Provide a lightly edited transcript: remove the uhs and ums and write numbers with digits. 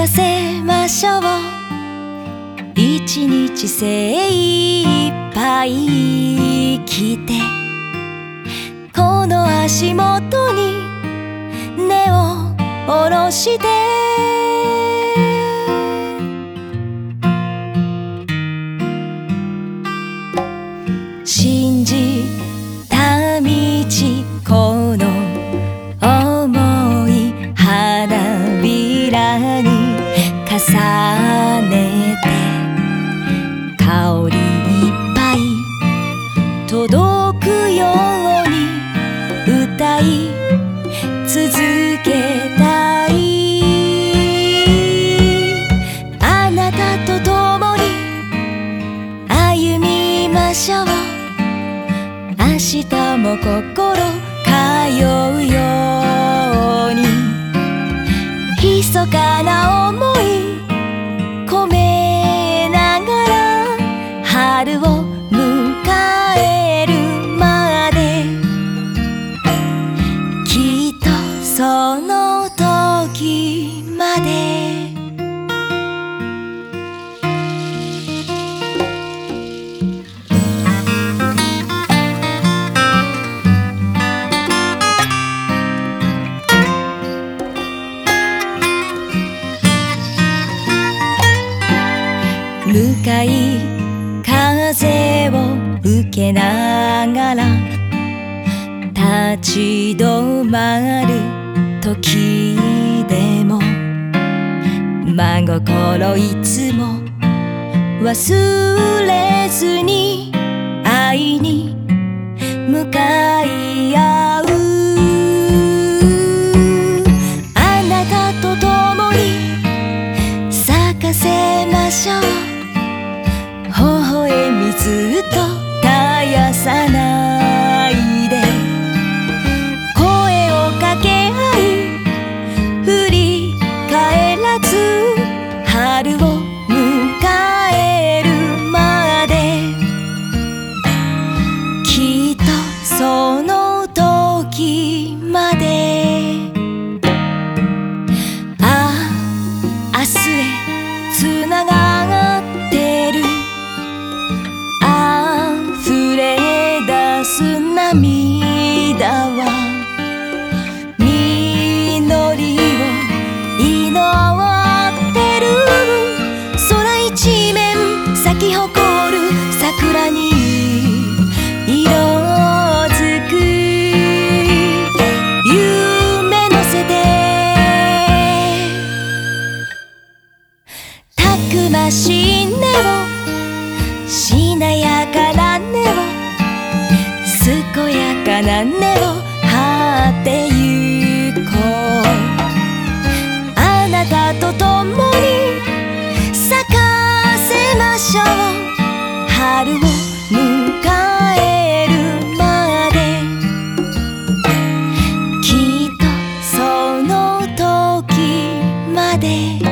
かせましょう。一日精一杯生きて、この足元に根を下ろして、信じた道、この想い花びらに重ねて、香りいっぱい届くように歌い続けたい。あなたと共に歩みましょう。明日も心通うように、密かな想い込めながら、春を迎えるまで、きっとその時まで。向かい風を受けながら、立ち止まる時でも、真心いつも忘れずに愛に向かい合う。あなたと共に咲かせましょう。微笑みずっと絶やさないで、声をかけ合い振り返らず、春を迎えるまで、きっとその時まで。ああ、明日へつながってる、溢れ出す涙は実りを祈ってる。空一面咲き誇る桜に色づく、夢乗せてたくましい根を、しなやかな根を、健やかな根を張ってゆこう。あなたと共に咲かせましょう。春を迎えるまで、きっとその時まで。